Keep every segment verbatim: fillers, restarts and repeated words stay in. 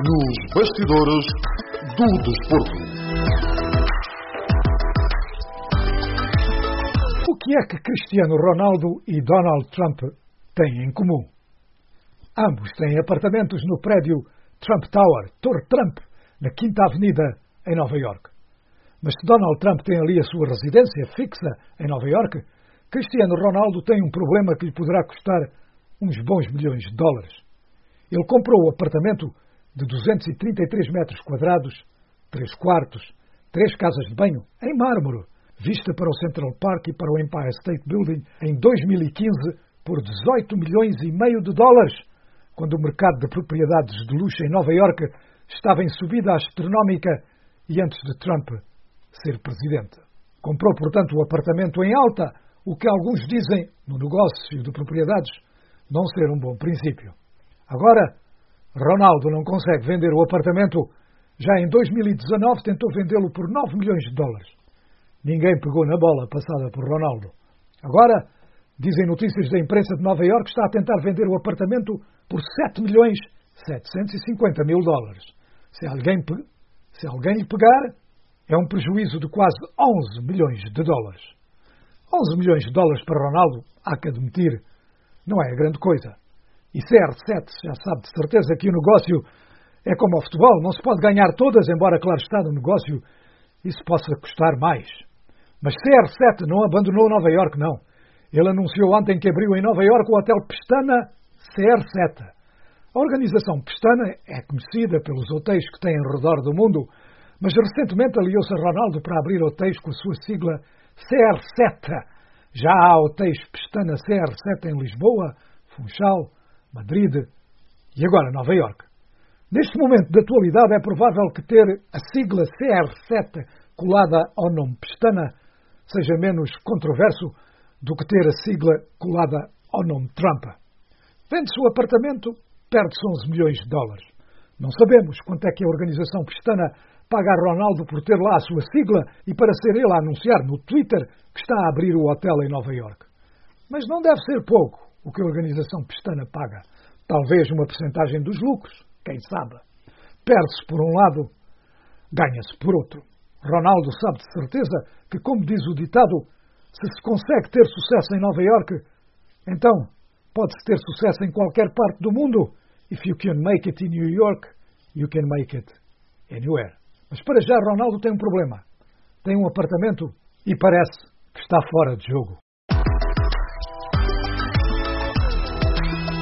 Nos bastidores do desporto. O que é que Cristiano Ronaldo e Donald Trump têm em comum? Ambos têm apartamentos no prédio Trump Tower, Torre Trump, na Quinta Avenida, em Nova Iorque. Mas se Donald Trump tem ali a sua residência fixa em Nova Iorque, Cristiano Ronaldo tem um problema que lhe poderá custar uns bons milhões de dólares. Ele comprou o apartamento de duzentos e trinta e três metros quadrados, três quartos, três casas de banho, em mármore, vista para o Central Park e para o Empire State Building em dois mil e quinze por dezoito milhões e meio de dólares, quando o mercado de propriedades de luxo em Nova Iorque estava em subida astronómica e antes de Trump ser presidente. Comprou, portanto, o apartamento em alta, o que alguns dizem, no negócio de propriedades, não ser um bom princípio. Agora, Ronaldo não consegue vender o apartamento. Já em dois mil e dezanove tentou vendê-lo por nove milhões de dólares. Ninguém pegou na bola passada por Ronaldo. Agora, dizem notícias da imprensa de Nova Iorque, está a tentar vender o apartamento por sete milhões setecentos e cinquenta mil dólares. Se alguém, se alguém lhe pegar, é um prejuízo de quase onze milhões de dólares. onze milhões de dólares para Ronaldo, há que admitir, não é grande coisa. E C R sete já sabe de certeza que o negócio é como ao futebol, não se pode ganhar todas, embora, claro está, no negócio isso possa custar mais. Mas C R sete não abandonou Nova Iorque, não. Ele anunciou ontem que abriu em Nova Iorque o Hotel Pestana C R sete. A organização Pestana é conhecida pelos hotéis que tem ao redor do mundo, mas recentemente aliou-se a Ronaldo para abrir hotéis com a sua sigla C R sete. Já há hotéis Pestana C R sete em Lisboa, Funchal, Madrid e agora Nova Iorque. Neste momento de atualidade é provável que ter a sigla C R sete colada ao nome Pestana seja menos controverso do que ter a sigla colada ao nome Trump. Vende-se o apartamento, perde-se onze milhões de dólares. Não sabemos quanto é que a organização Pestana paga a Ronaldo por ter lá a sua sigla e para ser ele a anunciar no Twitter que está a abrir o hotel em Nova Iorque. Mas não deve ser pouco o que a organização Pestana paga. Talvez uma percentagem dos lucros, quem sabe. Perde-se por um lado, ganha-se por outro. Ronaldo sabe de certeza que, como diz o ditado, se se consegue ter sucesso em Nova Iorque, então pode-se ter sucesso em qualquer parte do mundo. If you can make it in New York, you can make it anywhere. Mas para já Ronaldo tem um problema. Tem um apartamento e parece que está fora de jogo.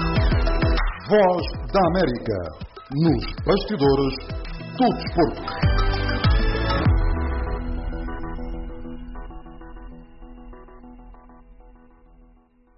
Voz da América. Nos bastidores do desporto.